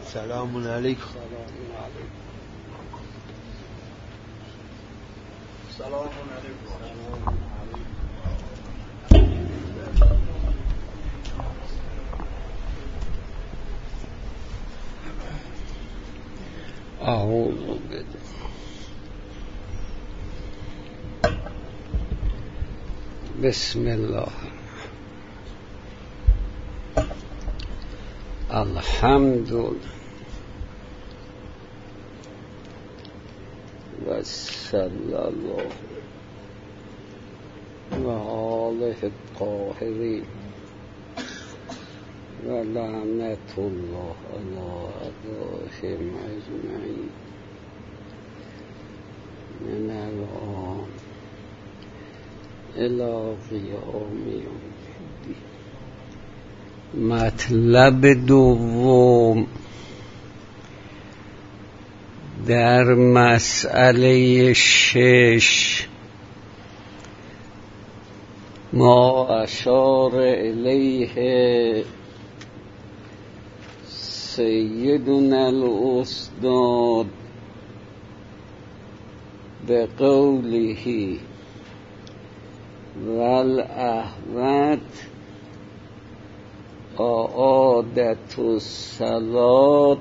سلام علیکم. سلام علیکم. أعوذ بسم الله الحمد و صلی الله و آله الطاهرین و لعنت الله علی اعدائهم اجمعین من الآن الی قیام یوم الدین. مطلب دوم در مسئله 6 ما اشار الیه سیدنا الاستاد بقوله والاحوط اعادت الصلاة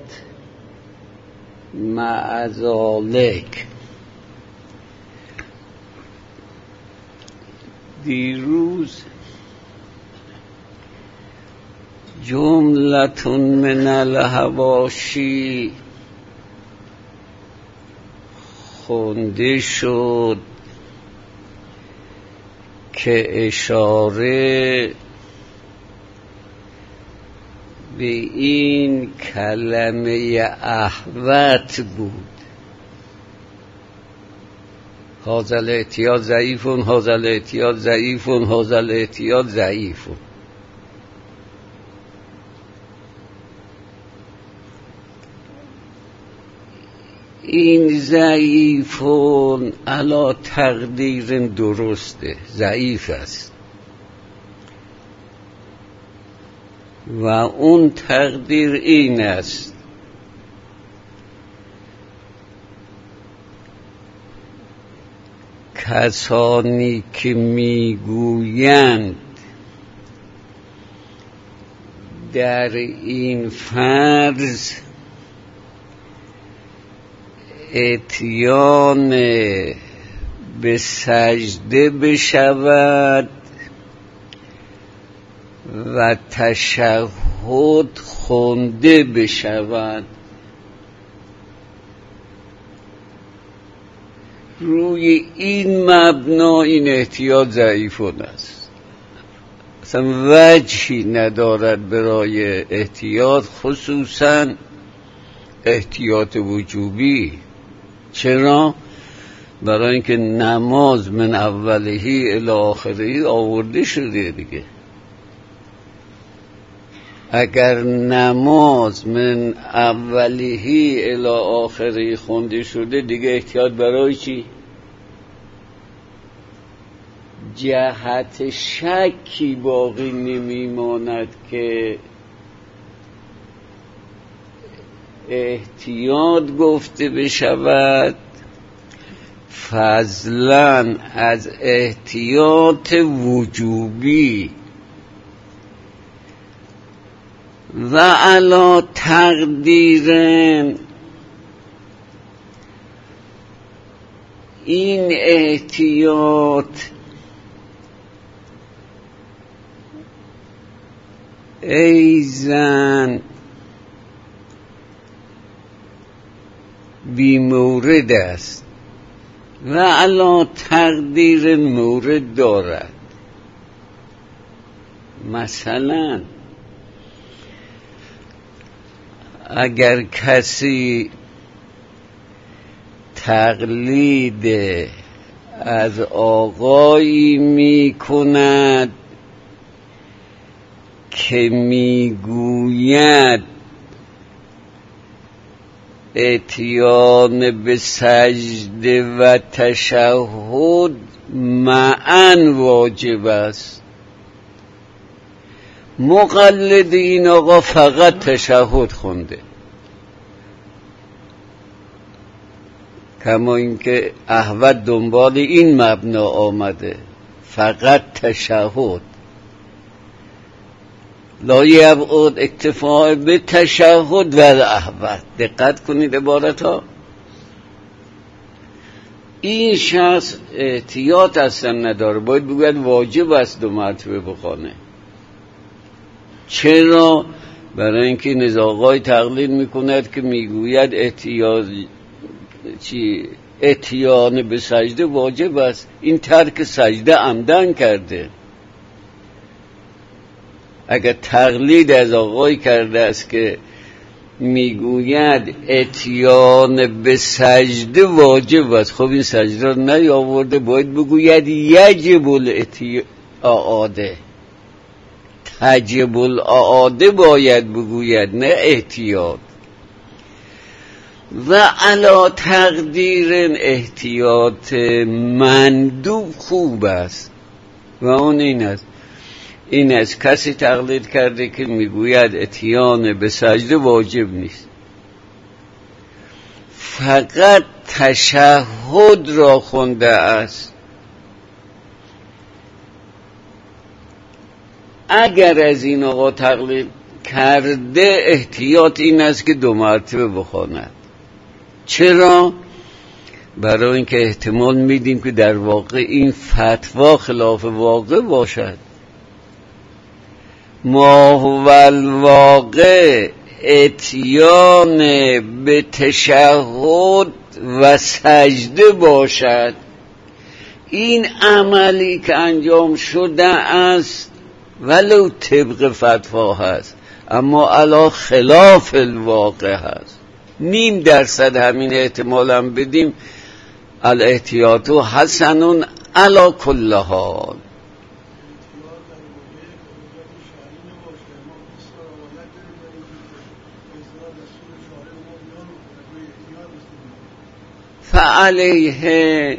مع ذلك. دیروز جملة من الحواشی خونده شد که اشاره به این کلمه احوط بود. هذا الاحتیاط ضعیف، هذا الاحتیاط ضعیف، هذا الاحتیاط ضعیف. این ضعیفون علا تقدیر درسته، ضعیف است و اون تقدیر این است کسانی که میگویند در این فرض اتیان به سجده بشود و تشهد خونده بشود، روی این مبنا این احتیاط ضعیفون است، اصلا وجهی ندارد برای احتیاط، خصوصا احتیاط وجوبی. چرا؟ برای اینکه نماز من اولهی الی آخرهی آورده شده دیگه. اگر نماز من اولیه الی آخری خونده شده دیگه احتیاط برای چی؟ جهت شکی باقی نمیماند که احتیاط گفته بشود، فضلاً از احتیاط وجوبی و علا تقدیر این احتیاط ایزن بی مورد است و علا تقدیر مورد دارد. مثلا اگر کسی تقلید از آقایی می کند که میگوید اتیان به سجده و تشهد معاً واجب است، مقلد این آقا فقط تشهد خونده، کما اینکه احوط دنبال این مبنا آمده، فقط تشهد. لا یبعد اکتفاء به تشهد و احوط. دقت کنید عبارت ها. این شخص احتیاط اصلا نداره، باید بگوید واجب است 2 مرتبه بخوانه. چرا؟ برای اینکه نزاقای تقلید میکند که میگوید اتیان به سجده واجب است، این ترک سجده عمدن کرده. اگر تقلید از آقای کرده است که میگوید اتیان به سجده واجب است، خب این سجده را نیاورده، باید بگوید یجب الاعاده، تجب الاعاده باید بگوید، نه احتیاط. و علا تقدیر احتیاط مندوب خوب است و اون این از کسی تقلید کرده که میگوید اتیان به سجده واجب نیست، فقط تشهد را خونده است. اگر از این آقا تقلید کرده احتیاط این است که 2 مرتبه بخواند. چرا؟ برای اینکه احتمال میدیم که در واقع این فتوا خلاف واقع باشد. ما هو الواقع اتیان به تشهد و سجده باشد. این عملی که انجام شده است ولو طبق فتوا هست، اما علا خلاف الواقع هست. 0.5% همین احتمال هم بدیم، الاحتیاط حسن علی کل حال. فعلیه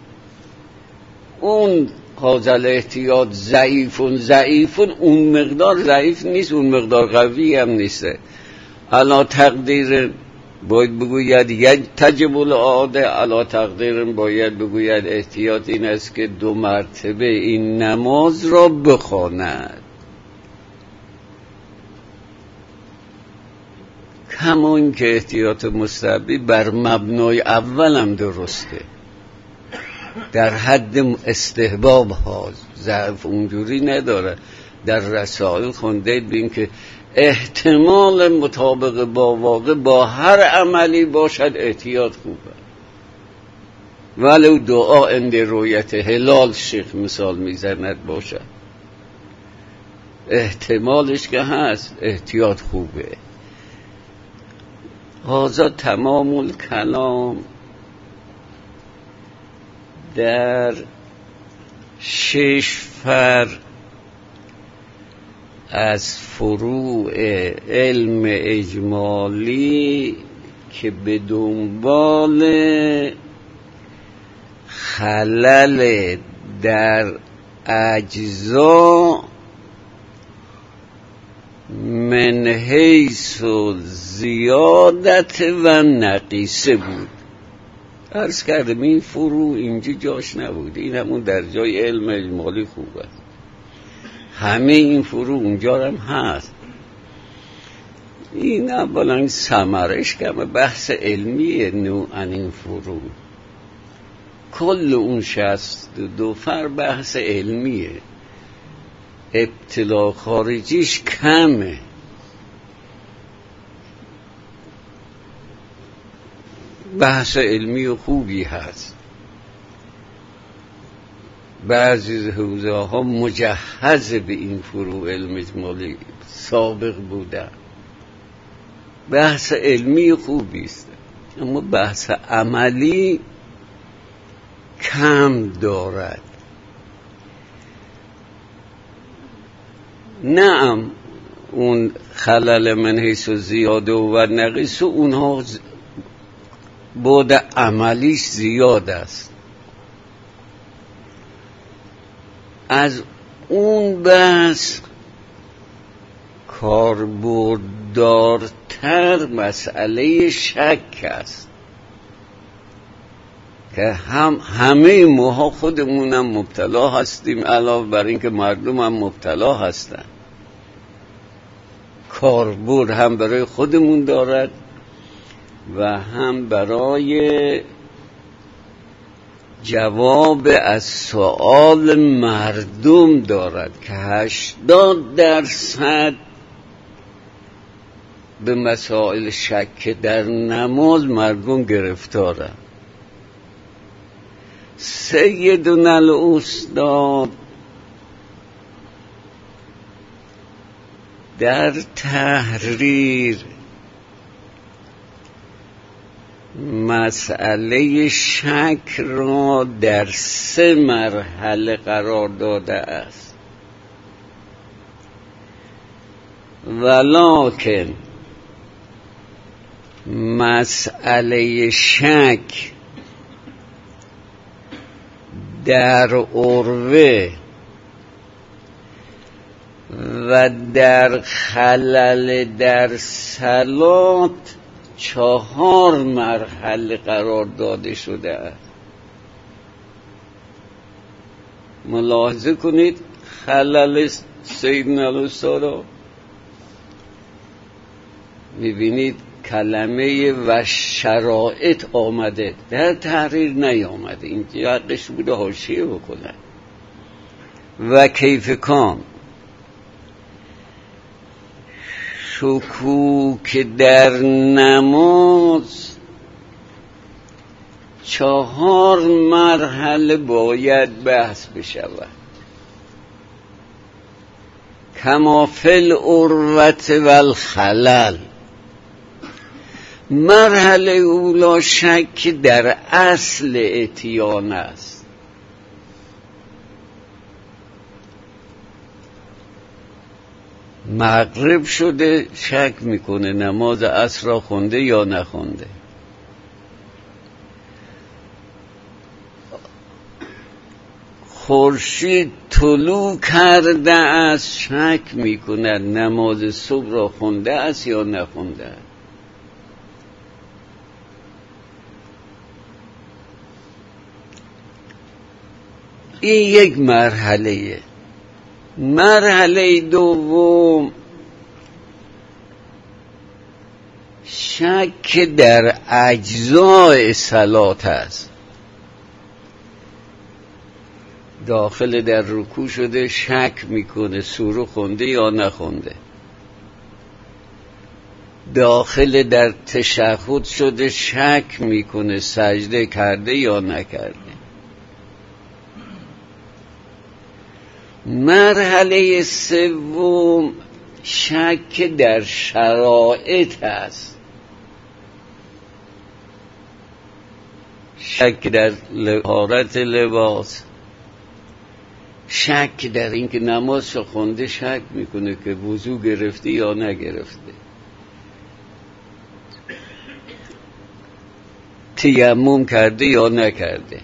اون حاصل احتیاط ضعیف، اون مقدار ضعیف نیست، اون مقدار قوی هم نیسته. علا تقدیر باید بگوید تجب الاعاده، علا تقدیر باید بگوید احتیاط این است که 2 مرتبه این نماز را بخواند. کما این که احتیاط مستحبی بر مبنای اول هم درسته، در حد استحباب ها، ضعف اونجوری نداره. در رسائل خوندید بین که احتمال مطابق با واقع با هر عملی باشد احتیاط خوبه. ولو دعا عند رؤیت هلال شیخ مثال میزند باشد، احتمالش که هست احتیاط خوبه. هذا تمام الکلام در 6 فرع از فروع علم اجمالی که به دنبال خلل در اجزا من حیث زیادت و نقیصه بود. عرض کردم این فروع اینجا جاش نبود، این همون در جای علم اجمالی خوبه. همه این فروع اونجا هم هست. این اولا این ثمرش کمه، بحث علمیه نوعا این فروع. کل اون 62 فرع بحث علمیه، ابتلا خارجیش کمه. بحث علمی و خوبی هست. بعضی حوزه ها مجهز به این فروع علم اجمالی سابق بودن، بحث علمی خوبی است، اما بحث عملی کم دارد. نعم اون خلل من حیث زیاده و نقیص اونها بعد عملیش زیاد است. از اون بس کاربردارتر مسئله شک است. که همه ماها خودمونم مبتلا هستیم، علاوه بر این که مردم هم مبتلا هستن. کاربرد هم برای خودمون دارد و هم برای جواب از سوال مردم دارد که 80% به مسائل شک در نماز مردم گرفتارند. سیدنا الاستاد در تحریر مسئله شک را در 3 مرحله قرار داده است، ولکن مسئله شک در عروه و در خلل در صلات 4 مرحله قرار داده شده است. ملاحظه کنید خلل سیدنا الاستاد میبینید کلمه و شرایط آمده، در تحریر نیامده، اینجا حقش بوده حاشیه بکنن. و کیف کام شکوک در نماز 4 مرحله باید بحث بشود. کما فی العروة و الخلل. مرحله اولا شک در اصل اتیان است. مغرب شده شک میکنه نماز عصر را خونده یا نخونده. خورشید طلوع کرده است شک میکنه نماز صبح را خونده است یا نخونده است. این یک مرحله. مرحله دوم شک در اجزای صلات است. داخل در رکوع شده شک میکنه سوره خونده یا نخونده. داخل در تشهد شده شک میکنه سجده کرده یا نکرده. مرحله سوم شک در شرایط است. شک در طهارت لباس، شک در اینکه نماز خونده، شک میکنه که وضو گرفته یا نگرفته، تیمم کرده یا نکرده،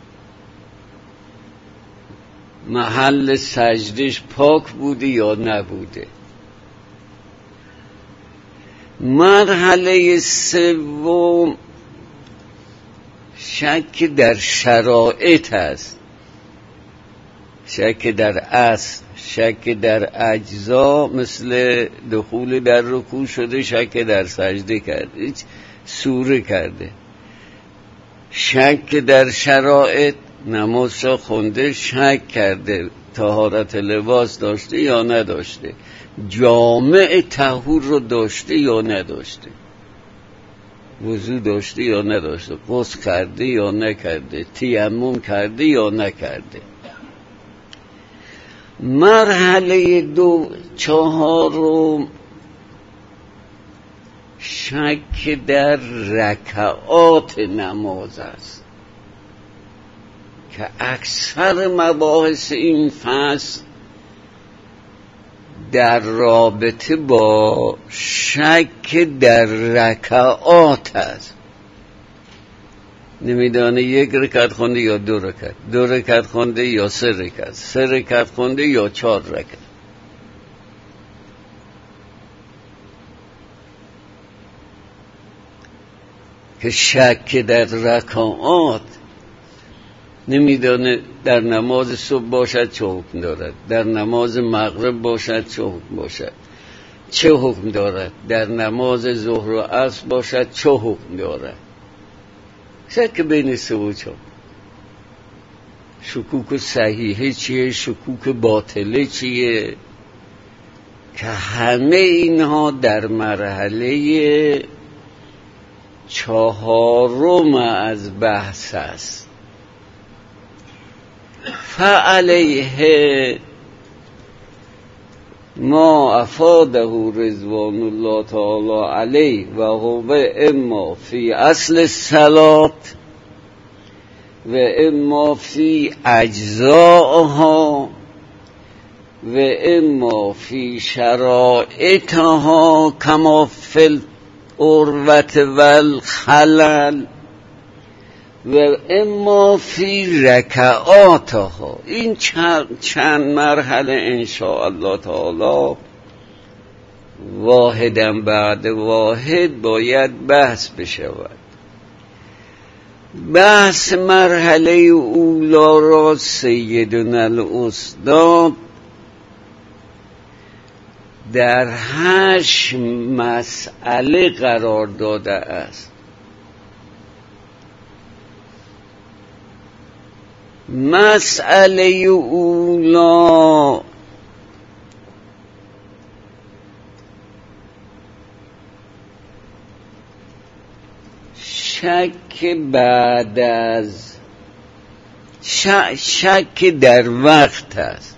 محل سجدش پاک بوده یا نبوده. مرحله سوم شک در شرایط است. شک در اصل، شک در اجزا، مثل دخول در رکوع شده شک در سجده کرده، سوره کرده. شک در شرایط، نماز را خونده شک کرده طهارت لباس داشته یا نداشته، جامع طهور رو داشته یا نداشته، وضو داشته یا نداشته، غسل کرده یا نکرده، تیمم کرده یا نکرده. مرحله چهارم شک در رکعات نماز است که اکثر مباحث این فصل در رابطه با شک در رکعات است. نمیدانه 1 رکعت خونده یا 2 رکعت، 2 رکعت خونده یا 3 رکعت، 3 رکعت خونده یا 4 رکعت. که شک در رکعات نمیدانه در نماز صبح باشد چه حکم دارد، در نماز مغرب باشد چه حکم باشد، چه حکم دارد، در نماز ظهر و عصر باشد چه حکم دارد. شک بین سه و چهار. شکوک صحیحه چیه، شکوک باطله چیه، که همه اینها در مرحله چهارم از بحث است. فعلیه ما افاده رضوان الله تعالی علیه و هو اما فی اصل الصلات و اما فی اجزائها و اما فی شرائطها کما فی العروة والخلل و اما فی رکعاتها. این چند مرحله انشاءالله تعالی واحداً بعد واحد باید بحث بشود. بحث مرحله اولا را سیدنا الاستاد در 8 مسئله قرار داده است. مسئله اولا شک بعد از شک در وقت است.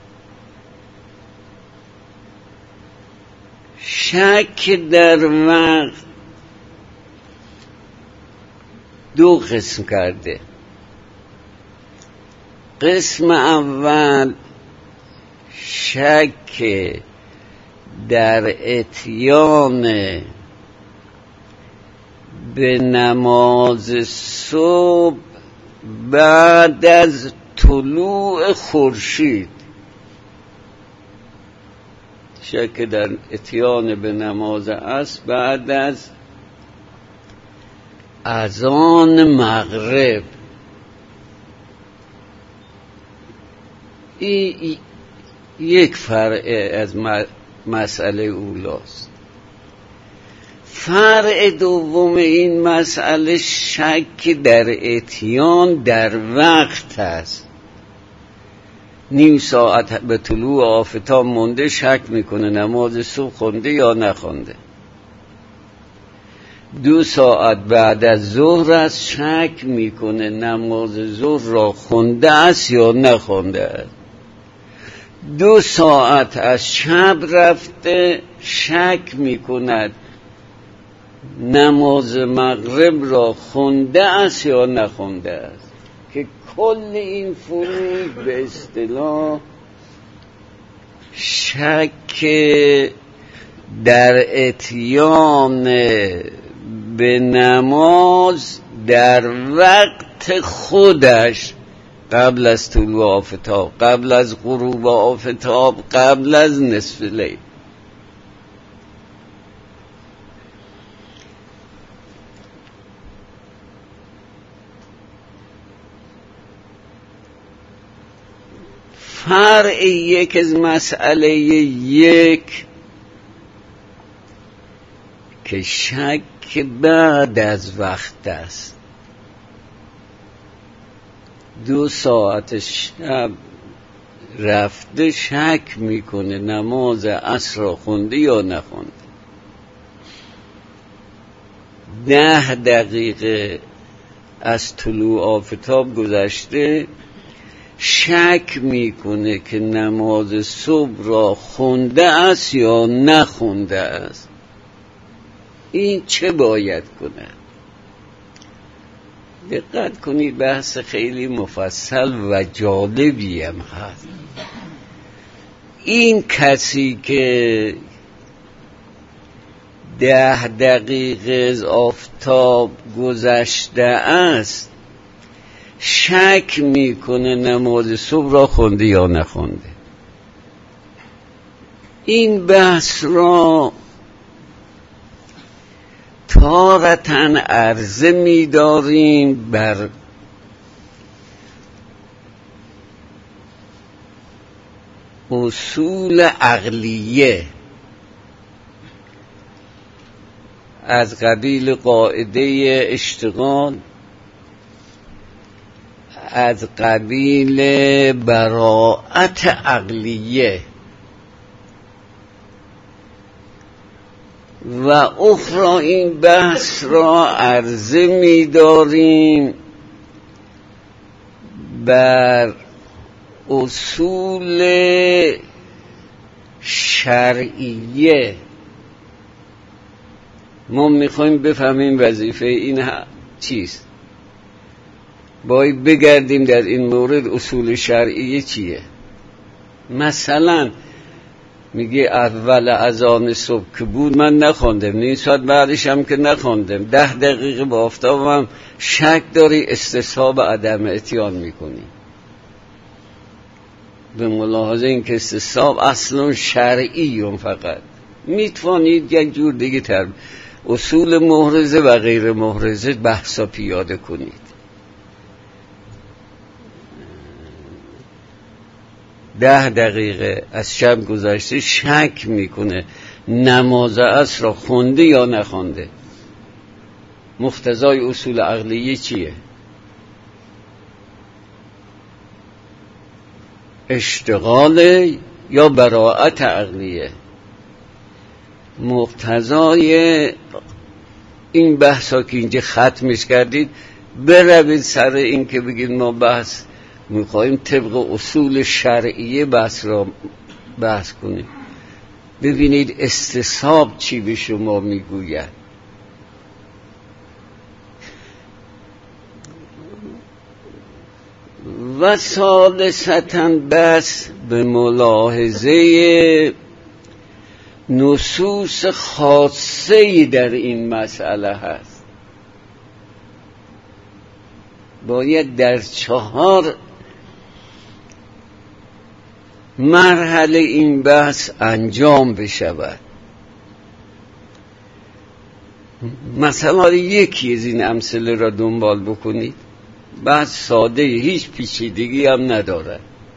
شک در وقت دو قسم کرده. قسم اول شک در اتیان به نماز صبح بعد از طلوع خورشید. شک در اتیان به نماز عصر بعد از اذان مغرب. این یک فرع از مسئله اولاست. فرع دوم این مسئله شک در اتیان در وقت است. نیم ساعت به طلوع آفتاب مونده شک میکنه نماز صبح خونده یا نخونده. 2 ساعت بعد از ظهر است شک میکنه نماز ظهر را خونده است یا نخونده است. 2 ساعت از شب رفته شک میکند نماز مغرب را خونده است یا نخونده است، که کل این فروع به اصطلاح شک در اتیان به نماز در وقت خودش، قبل از طلوع آفتاب، قبل از غروب آفتاب، قبل از نصف لیل. فرع یک از مسئله یک که شک بعد از وقت است. 2 ساعت شب رفته شک میکنه نماز عصر را خونده یا نخونده. 10 دقیقه از طلوع آفتاب گذشته شک میکنه که نماز صبح را خونده است یا نخونده است. این چه باید کنه؟ دقت کنید، بحث خیلی مفصل و جالبی هم هست. این کسی که 10 دقیقه از آفتاب گذشته است شک میکنه نماز صبح را خونده یا نخونده. این بحث را تارتاً عرضه می‌داریم بر اصول عقلیه از قبیل قاعده اشتغال، از قبیل براءت عقلیه و اخرى. این بحث را عرضه می داریم بر اصول شرعیه. ما میخوایم بفهمیم وظیفه این چیست، باید بگردیم در این مورد اصول شرعیه چیه. مثلا میگه اول اذان صبح که بود من نخوندم، نیم ساعت بعدش هم که نخوندم، 10 دقیقه با آفتابم شک داری، استصحاب عدم اتیان میکنی. به ملاحظه این که استصحاب اصلا شرعی، فقط میتوانید یک جور دیگه تر اصول محرزه و غیر محرزه بحثا پیاده کنید. 10 دقیقه از شب گذشته شک میکنه نماز عصر را خونده یا نخونده. مقتضای اصول عقلیه چیه؟ اشتغال یا براءت عقلیه. مقتضای این بحثا که اینجا ختمش کردید، بروید سر این که بگید ما بحث میخواییم طبق اصول شرعیه بحث کنیم. ببینید استصحاب چی به شما میگوید. و ثالثاً بس به ملاحظه نصوص خاصه‌ای در این مسئله هست. باید در 4 مرحله این بحث انجام بشود. مثلا یکی از این امثله را دنبال بکنید، بحث ساده، هیچ پیچیدگی هم نداره.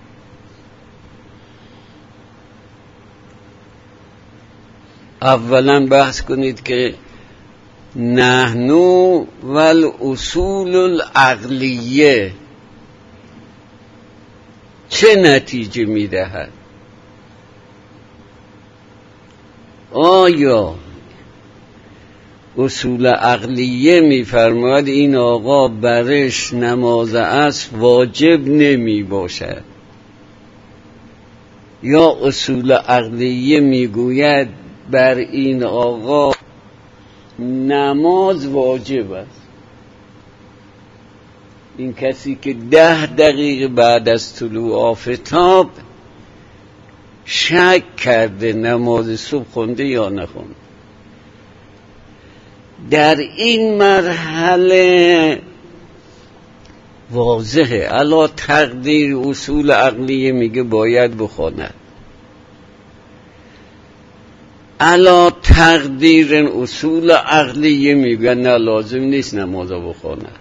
اولا بحث کنید که نحن والاصول العقلیه چه نتیجه میدهد. آیا اصول عقلیه میفرماید این آقا برش نماز عصر واجب نمی باشد، یا اصول عقلیه میگوید بر این آقا نماز واجب است؟ این کسی که 10 دقیقه بعد از طلوع آفتاب شک کرده نماز صبح خونده یا نخونده، در این مرحله واضحه علا تقدیر اصول عقلیه میگه باید بخواند، علا تقدیر اصول عقلیه میگه نه لازم نیست نماز بخواند.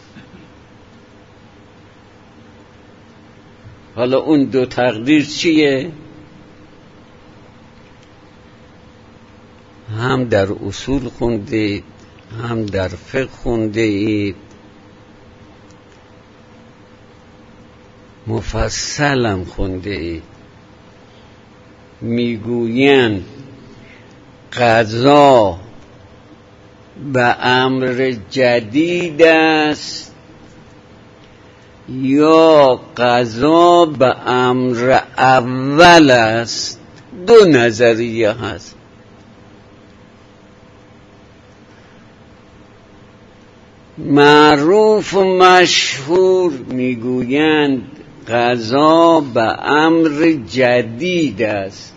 حالا اون 2 تقدیر چیه؟ هم در اصول خوندید، هم در فقه خوندید، مفصلم خوندید. میگویند قضا به امر جدید است یا قضا به امر اول است. 2 نظریه هست. معروف و مشهور میگویند قضا به امر جدید است.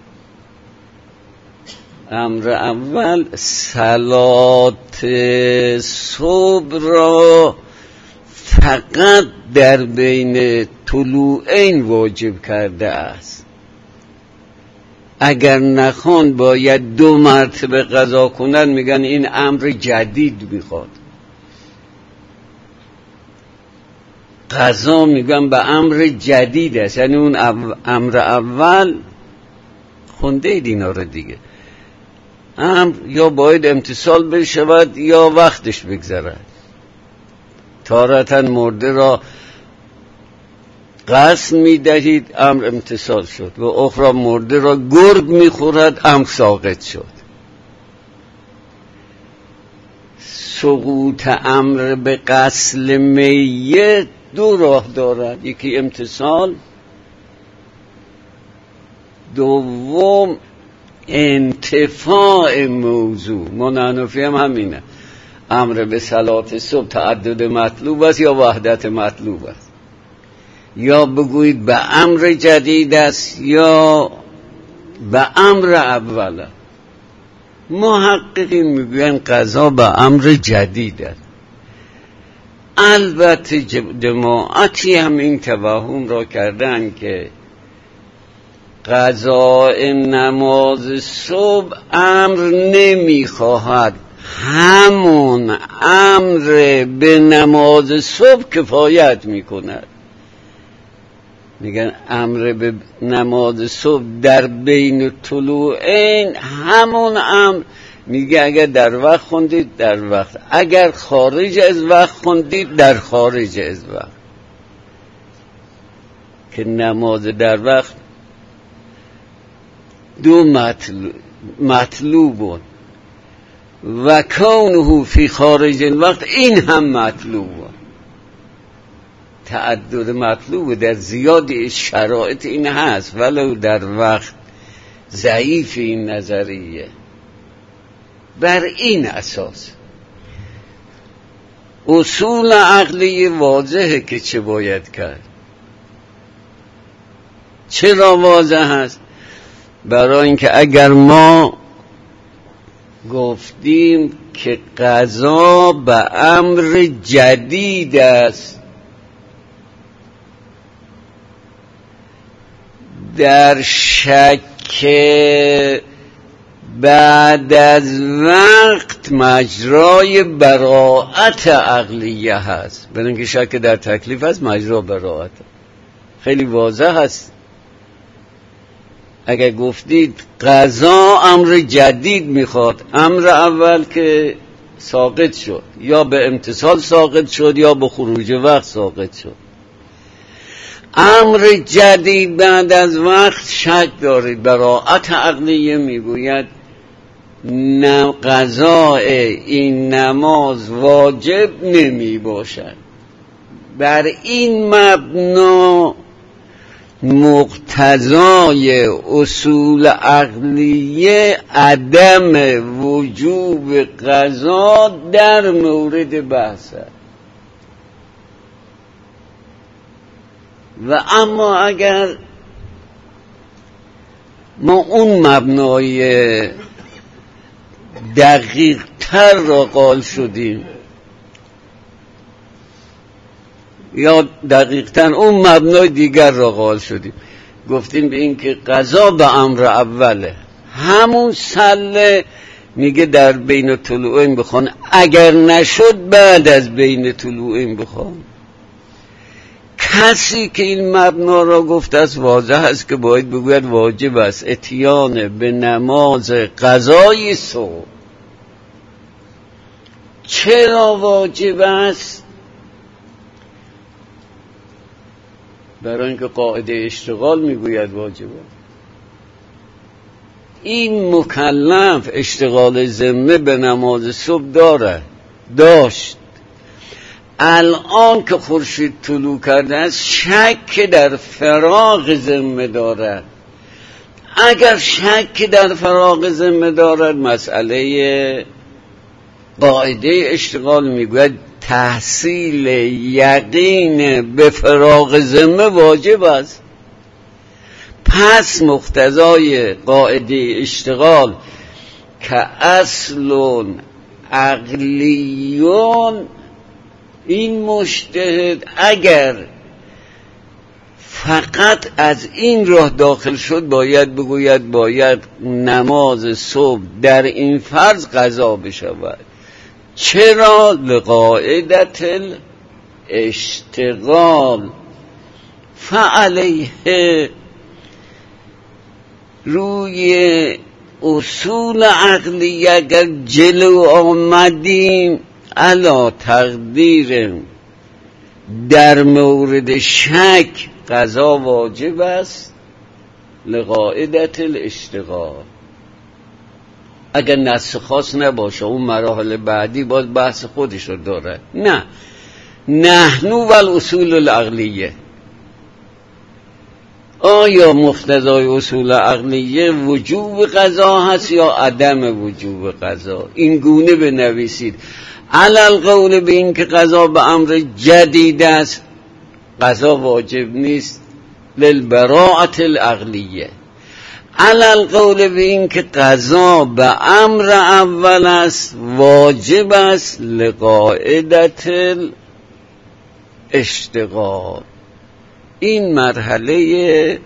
امر اول صلات صبح را فقط در بین طلوعین واجب کرده است. اگر نخوان باید 2 مرتبه قضا کنند، میگن این امر جدید میخواد. قضا میگن به امر جدید است، یعنی اون امر اول خونده اید اینا رو دیگه، امر یا باید امتصال بشود یا وقتش بگذرد. تارتا مرده را قسم میدهید امر امتصال شد و اخرى مرده را گرگ میخورد امر ساقط شد. سقوط امر به قتل میت دو راه دارد، یکی امتصال، دوم انتفاع موضوع. منحنفی هم همینه، امر به صلات صبح تعدد مطلوب است یا وحدت مطلوب است، یا بگویید به امر جدید است یا به امر اول است. محققین میگوین قضا به امر جدید است. البته جماعتی هم این توهم را کردن که قضاء نماز صبح امر نمیخواهد، همون امر به نماز صبح کفایت میکند. میگن امر به نماز صبح در بین طلوعین همون امر، میگه اگر در وقت خوندید در وقت، اگر خارج از وقت خوندید در خارج از وقت. که نماز در وقت دو مطلوب و کونه فی خارج الوقت، این هم مطلوب. تعدد مطلوب در زیادی شرایط این هست، ولو در وقت ضعیف این نظریه. بر این اساس اصول عقلی واضحه که چه باید کرد. چرا واضح هست؟ برای اینکه اگر ما گفتیم که قضا به امر جدید است، در شک بعد از وقت مجرای براءت عقلیه هست، برای اینکه شک در تکلیف هست مجرا براءت. خیلی واضح هست. اگر گفتید قضا امر جدید میخواد، امر اول که ساقط شد یا به امتصال ساقط شد یا به خروج وقت ساقط شد، امر جدید بعد از وقت شک دارید، براءت عقلیه میگوید قضاء این نماز واجب نمی باشد. بر این مبنا مقتضای اصول عقلیه عدم وجوب قضا در مورد بحث است. و اما اگر ما اون مبنای دقیق تر را قائل شدیم، یا دقیق تر اون مبنای دیگر را قائل شدیم، گفتیم به این که قضا به امر اوله، همون سله میگه در بین طلوعین بخوان، اگر نشد بعد از بین طلوعین بخوان. کسی که این مبنا را گفت است واضح است که باید بگوید واجب است اتیان به نماز قضای صبح. چرا واجب است؟ برای اینکه قاعده اشتغال میگوید واجب است. این مکلف اشتغال ذمه به نماز صبح داشت. الان که خورشید طلوع کرده است شک در فراغ ذمه دارد. اگر شک در فراغ ذمه دارد، مسئله قاعده اشتغال میگوید تحصیل یقین به فراغ ذمه واجب است. پس مقتضای قاعده اشتغال که اصل عقلیون، این مجتهد اگر فقط از این راه داخل شد باید بگوید باید نماز صبح در این فرض قضا بشود. چرا؟ لقاعدت اشتغال فعلیه روی اصول عقلی اگر جلو آمدیم علا تقدیر در مورد شک قضا واجب است لقاعدت الاشتغال. اگر نص خاص نباشه اون مراحل بعدی باز بحث خودش رو داره. نه نحنو والاصول العقلیه، آیا مقتضای اصول عقلیه وجوب قضا هست یا عدم وجوب قضا؟ این گونه بنویسید. علی القول به این که قضا به امر جدید است قضا واجب نیست للبراءة العقلیه. علی القول به این که قضا به امر اول است واجب است لقاعدت الاشتغال. این مرحله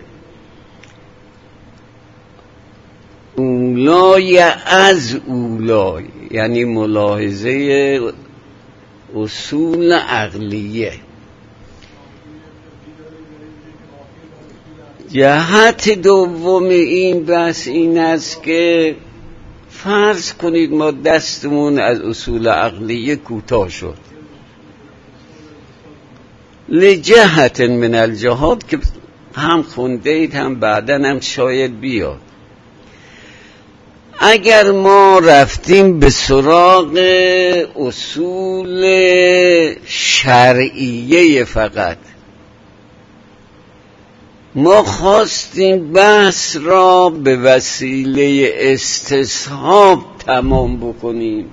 اولای از اولای، یعنی ملاحظه اصول عقلیه. جهت دوم این بحث این است که فرض کنید ما دستمون از اصول عقلیه کوتاه شد لجهت من الجهات که هم خونده اید هم بعداً هم شاید بیاد. اگر ما رفتیم به سراغ اصول شرعیه فقط، ما خواستیم بحث را به وسیله استصحاب تمام بکنیم،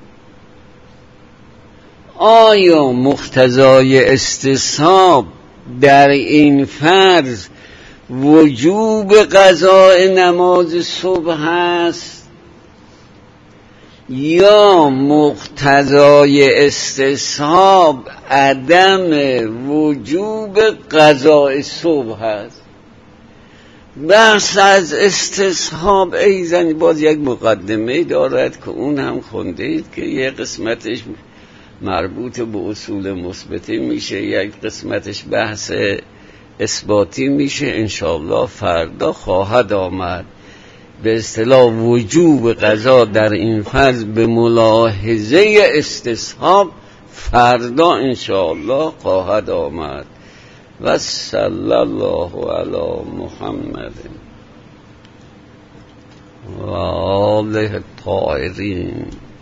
آیا مقتضای استصحاب در این فرض وجوب قضاء نماز صبح است یا مقتضای استصحاب عدم وجوب قضاء صبح است؟ بحث از استصحاب ایزن باز یک مقدمه دارد که اون هم خونده اید که یک قسمتش مربوط به اصول مثبتی میشه، یک قسمتش بحث اثباتی میشه. انشاءالله فردا خواهد آمد. به اصطلاح وجوب قضا در این فرض به ملاحظه استصحاب فردا انشاءالله خواهد آمد. و صلی الله علی محمد و آله الطاهرین.